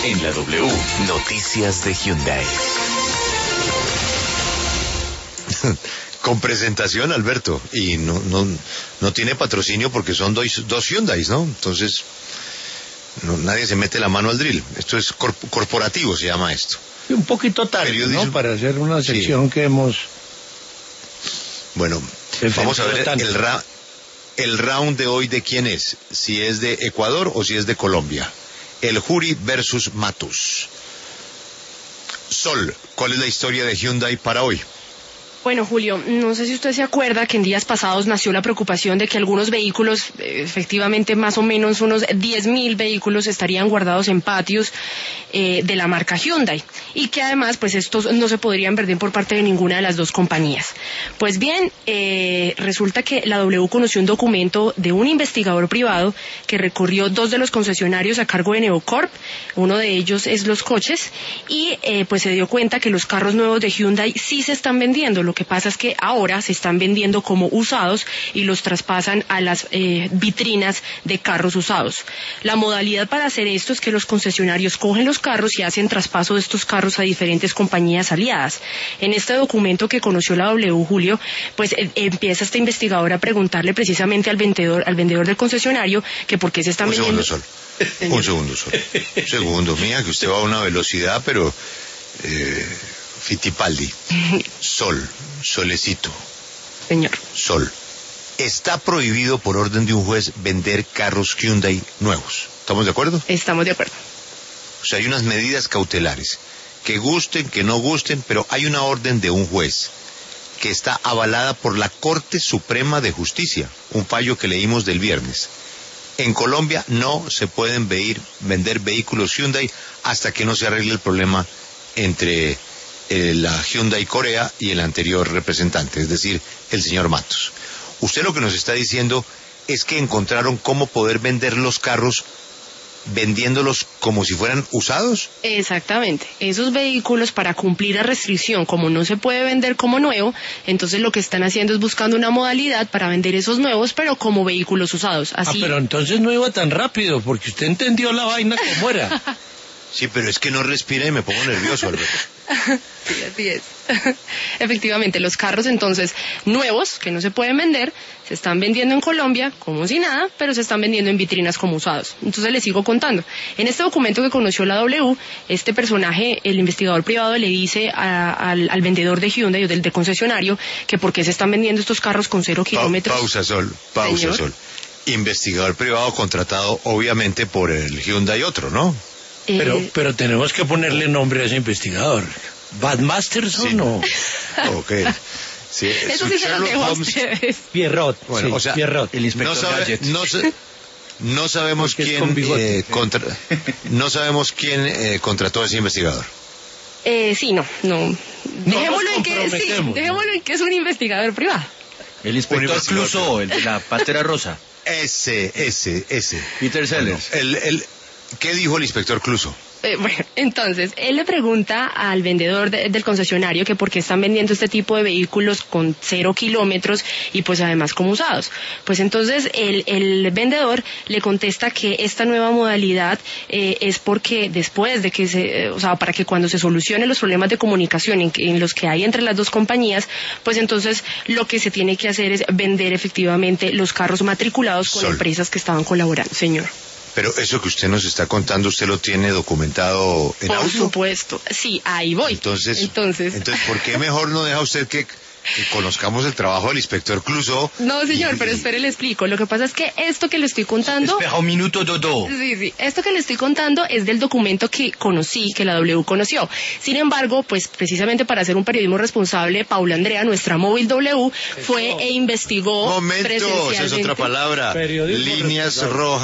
En la W, noticias de Hyundai. Con presentación, Alberto, y no tiene patrocinio porque son dos Hyundais, ¿no? Entonces, nadie se mete la mano al drill. Esto es corporativo, se llama esto. Un poquito tarde, ¿no? Para hacer una sección que hemos... Bueno, vamos a ver el round de hoy de quién es, si es de Ecuador o si es de Colombia. El Jury versus Matus. Sol, ¿cuál es la historia de Hyundai para hoy? Bueno, Julio, no sé si usted se acuerda que en días pasados nació la preocupación de que algunos vehículos, efectivamente más o menos unos 10.000 vehículos estarían guardados en patios de la marca Hyundai y que además pues estos no se podrían vender por parte de ninguna de las dos compañías. Pues bien, resulta que la W conoció un documento de un investigador privado que recorrió 2 de los concesionarios a cargo de Neocorp, uno de ellos es Los Coches, y pues se dio cuenta que los carros nuevos de Hyundai sí se están vendiendo. Lo que pasa es que ahora se están vendiendo como usados y los traspasan a las vitrinas de carros usados. La modalidad para hacer esto es que los concesionarios cogen los carros y hacen traspaso de estos carros a diferentes compañías aliadas. En este documento que conoció la W, Julio, pues empieza este investigador a preguntarle precisamente al vendedor del concesionario que por qué se están vendiendo... Un segundo, Sol. Un segundo, mía, que usted va a una velocidad, pero... Fittipaldi. Solecito. Señor. Sol. Está prohibido por orden de un juez vender carros Hyundai nuevos. ¿Estamos de acuerdo? Estamos de acuerdo. O sea, hay unas medidas cautelares. Que gusten, que no gusten, pero hay una orden de un juez que está avalada por la Corte Suprema de Justicia. Un fallo que leímos del viernes. En Colombia no se pueden vender vehículos Hyundai hasta que no se arregle el problema entre... la Hyundai Corea y el anterior representante, es decir, el señor Matos. Usted lo que nos está diciendo es que encontraron cómo poder vender los carros vendiéndolos como si fueran usados. Exactamente, esos vehículos para cumplir la restricción, como no se puede vender como nuevo, entonces lo que están haciendo es buscando una modalidad para vender esos nuevos, pero como vehículos usados. Así... pero entonces no iba tan rápido, porque usted entendió la vaina como era. Sí, pero es que no respira y me pongo nervioso, Alberto. Sí, así es. Efectivamente, los carros entonces nuevos, que no se pueden vender, se están vendiendo en Colombia como si nada, pero se están vendiendo en vitrinas como usados. Entonces les sigo contando. En este documento que conoció la W, este personaje, el investigador privado, le dice al vendedor de Hyundai o del concesionario que por qué se están vendiendo estos carros con 0 kilómetros. Pausa, Sol. Investigador privado contratado obviamente por el Hyundai otro, ¿no? Pero tenemos que ponerle nombre a ese investigador. ¿Bad Masterson o...? Ok. Sí, eso sí se lo dejo a ustedes. Pierrot. Bueno, sí, o sea, Pierrot. El inspector Gadget. No sabemos quién no sabemos quién contrató a ese investigador. Sí, no. Dejémoslo en que es un investigador privado. El inspector Clouseau, el de la Pantera Rosa. Ese. Peter Sellers. ¿Qué dijo el inspector Clouseau? Bueno, entonces, él le pregunta al vendedor del concesionario que por qué están vendiendo este tipo de vehículos con 0 kilómetros y pues además como usados. Pues entonces el vendedor le contesta que esta nueva modalidad es porque después de que para que cuando se solucionen los problemas de comunicación en los que hay entre las dos compañías, pues entonces lo que se tiene que hacer es vender efectivamente los carros matriculados con empresas que estaban colaborando, señor. Pero eso que usted nos está contando, ¿usted lo tiene documentado en auto? Por supuesto, sí, ahí voy. Entonces, ¿por qué mejor no deja usted que conozcamos el trabajo del inspector Clouseau? No, señor, pero espere, le explico. Lo que pasa es que esto que le estoy contando... Espera un minuto, Dodo. Sí. Esto que le estoy contando es del documento que conocí, que la W conoció. Sin embargo, pues precisamente para hacer un periodismo responsable, Paula Andrea, nuestra móvil W, fue e investigó... Momento, esa es otra palabra. Líneas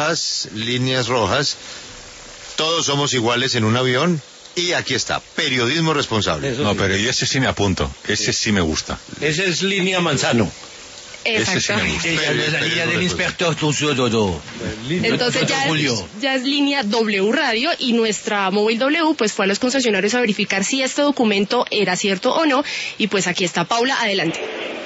rojas. Todos somos iguales en un avión. Y aquí está, periodismo responsable. No, pero yo ese sí me apunto, ese sí me gusta. Ese es línea Manzano. Exactamente. Esa es la línea del inspector Clouseau, Dodo. Entonces ya es línea W Radio y nuestra móvil W pues fue a los concesionarios a verificar si este documento era cierto o no y pues aquí está Paula, adelante.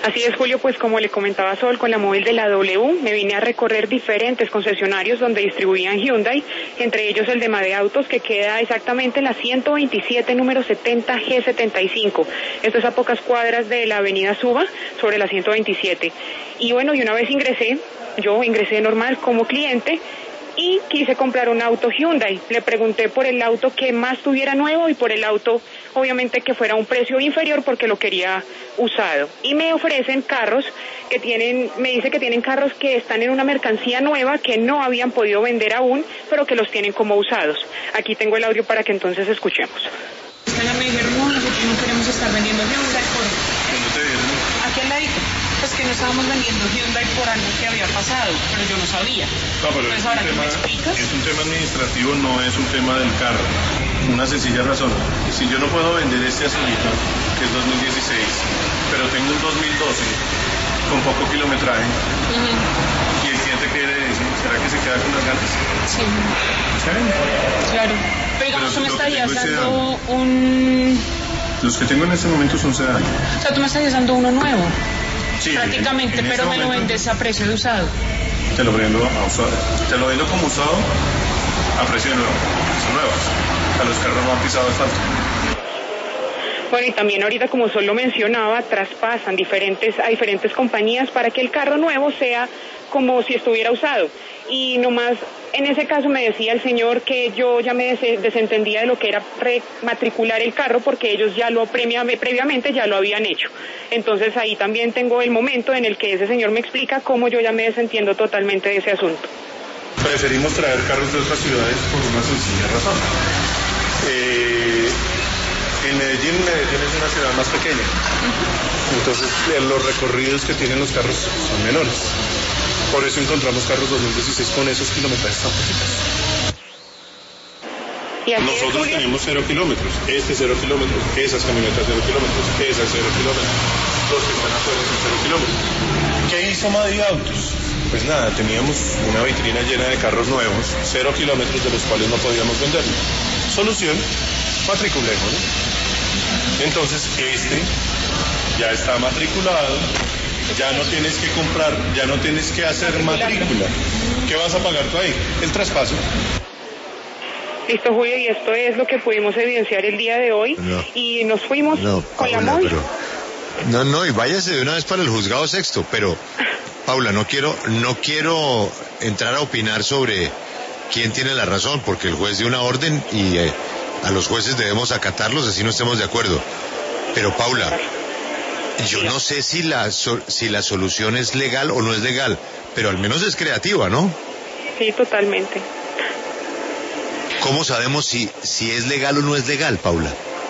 Así es, Julio, pues como le comentaba Sol, con la móvil de la W me vine a recorrer diferentes concesionarios donde distribuían Hyundai, entre ellos el de Made Autos, que queda exactamente en la 127, número 70 G75. Esto es a pocas cuadras de la avenida Suba, sobre la 127. Y bueno, y una vez yo ingresé normal como cliente, y quise comprar un auto Hyundai. Le pregunté por el auto que más tuviera nuevo y por el auto, obviamente, que fuera un precio inferior porque lo quería usado. Y me ofrecen carros me dice que tienen carros que están en una mercancía nueva que no habían podido vender aún, pero que los tienen como usados. Aquí tengo el audio para que entonces escuchemos. Me dijeron, no, nosotros no queremos estar vendiendo Hyundai aquí al ladito. Pues que no estábamos vendiendo Hyundai por algo que había pasado, pero yo no sabía. No, pero entonces, ahora que me explicas... Es un tema administrativo, no es un tema del carro. Una sencilla razón. Si yo no puedo vender este azulito, que es 2016, pero tengo un 2012 con poco kilometraje, y el cliente quiere decir, ¿será que se queda con las ganas? Sí. ¿Sí? Claro. Pero digamos, tú me estarías dando un... Los que tengo en este momento son sedán. O sea, tú me estarías dando uno nuevo. Sí, prácticamente, en pero me lo vendes a precio de usado. Te lo vendo como usado a precio de nuevo. Son nuevas. A los carros no han pisado asfalto. Bueno, y también ahorita, como Sol lo mencionaba, traspasan a diferentes compañías para que el carro nuevo sea como si estuviera usado. Y nomás, en ese caso me decía el señor que yo ya me desentendía de lo que era rematricular el carro porque ellos ya previamente ya lo habían hecho. Entonces ahí también tengo el momento en el que ese señor me explica cómo yo ya me desentiendo totalmente de ese asunto. Preferimos traer carros de otras ciudades por una sencilla razón. Medellín es una ciudad más pequeña. Entonces los recorridos que tienen los carros son menores. Por eso encontramos carros 2016 con esos kilometrajes tan poquitos. Nosotros tenemos 0 kilómetros, 0 kilómetros, esas camionetas 0 kilómetros, esas 0 kilómetros, los que están afuera son 0 kilómetros. ¿Qué hizo Made Autos? Pues nada, teníamos una vitrina llena de carros nuevos, 0 kilómetros de los cuales no podíamos vender. Solución, matriculemos, ¿no? Entonces ya está matriculado. Ya no tienes que comprar, ya no tienes que hacer matrícula. ¿Qué vas a pagar tú ahí? El traspaso. Listo, Julio, y esto es lo que pudimos evidenciar el día de hoy. Y nos fuimos con la móvil. Y váyase de una vez para el juzgado sexto, pero Paula, no quiero entrar a opinar sobre quién tiene la razón, porque el juez dio una orden y a los jueces debemos acatarlos, así no estemos de acuerdo. Pero Paula, yo no sé si la solución es legal o no es legal, pero al menos es creativa, ¿no? Sí, totalmente. ¿Cómo sabemos si es legal o no es legal, Paula?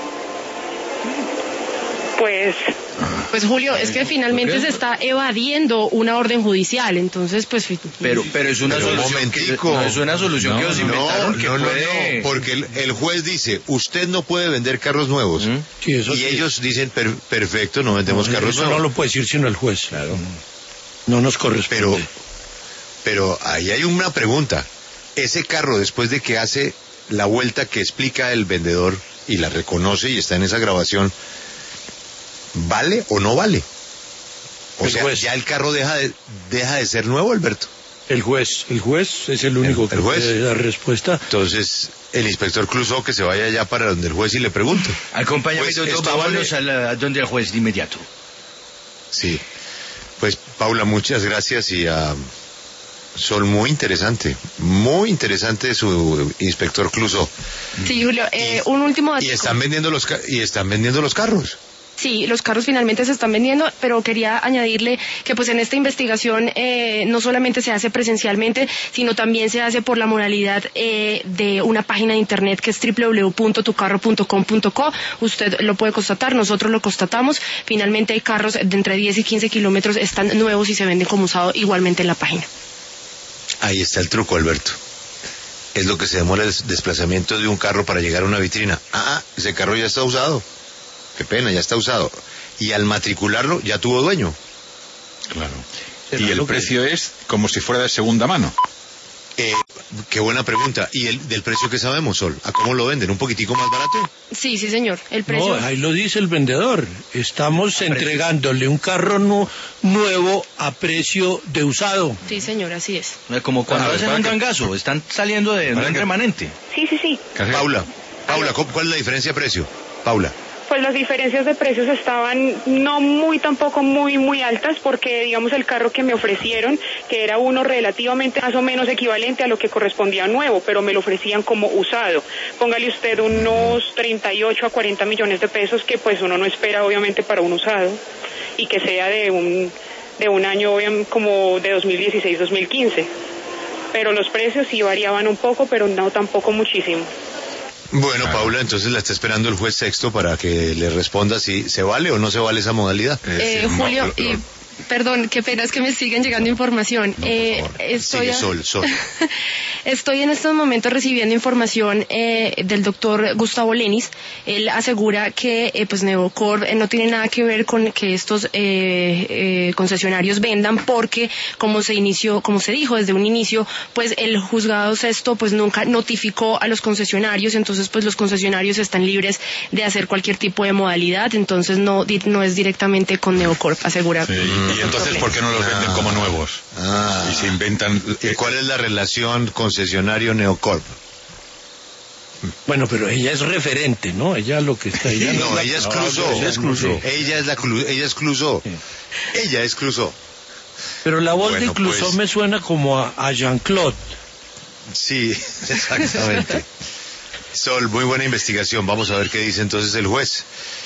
Pues Julio, es que finalmente se está evadiendo una orden judicial, entonces pues... Pero es una solución no es una solución que os inventaron que puede... porque el juez dice, usted no puede vender carros nuevos. Sí, eso y sí. Ellos dicen, perfecto, no vendemos carros nuevos. Eso no lo puede decir sino el juez. Claro. No nos corresponde. Pero ahí hay una pregunta. Ese carro, después de que hace la vuelta que explica el vendedor y la reconoce y está en esa grabación, ¿vale o no vale? O sea, ya el carro deja de ser nuevo, Alberto. El juez es el único que puede dar respuesta. Entonces, el inspector Clouseau que se vaya ya para donde el juez y le pregunte. Acompáñame, vámonos a donde el juez de inmediato. Sí. Pues, Paula, muchas gracias y Sol, muy interesante su inspector Clouseau. Sí, Julio, un último dato. Y están vendiendo los carros. Sí, los carros finalmente se están vendiendo, pero quería añadirle que pues en esta investigación no solamente se hace presencialmente, sino también se hace por la modalidad de una página de internet que es www.tucarro.com.co. Usted lo puede constatar, nosotros lo constatamos. Finalmente hay carros de entre 10 y 15 kilómetros, están nuevos y se venden como usado igualmente en la página. Ahí está el truco, Alberto. Es lo que se demora el desplazamiento de un carro para llegar a una vitrina. Ese carro ya está usado. Qué pena, ya está usado. Y al matricularlo ya tuvo dueño. Claro. Y el precio es como si fuera de segunda mano. Qué buena pregunta. ¿Y del precio que sabemos, Sol? ¿A cómo lo venden? ¿Un poquitico más barato? Sí, señor. El precio... No, ahí lo dice el vendedor. Estamos entregándole un carro nuevo a precio de usado. Sí, señor, así es. Como cuando hacen un gangazo, están saliendo de un remanente. Sí. Paula, ¿cuál es la diferencia de precio? Paula. Pues las diferencias de precios estaban no muy tampoco muy altas, porque digamos el carro que me ofrecieron, que era uno relativamente más o menos equivalente a lo que correspondía a nuevo, pero me lo ofrecían como usado. Póngale usted unos 38 a 40 millones de pesos, que pues uno no espera obviamente para un usado, y que sea de un año como de 2016-2015. Pero los precios sí variaban un poco, pero no tampoco muchísimo. Bueno, Paula, entonces la está esperando el juez sexto para que le responda si se vale o no se vale esa modalidad. Julio, perdón, qué pena, es que me siguen llegando información. Estoy en estos momentos recibiendo información del doctor Gustavo Lenis. Él asegura que pues Neocorp no tiene nada que ver con que estos concesionarios vendan, porque como se dijo desde un inicio, pues el juzgado sexto pues nunca notificó a los concesionarios, entonces pues los concesionarios están libres de hacer cualquier tipo de modalidad, entonces no es directamente con Neocorp, asegura. Sí. ¿Y entonces por qué no los venden como nuevos? Y se inventan... ¿Cuál es la relación concesionario-Neocorp? Bueno, pero ella es referente, ¿no? Ella lo que está... Ella exclusó. Pero la voz de Clouseau me suena como a Jean-Claude. Sí, exactamente. Sol, muy buena investigación. Vamos a ver qué dice entonces el juez.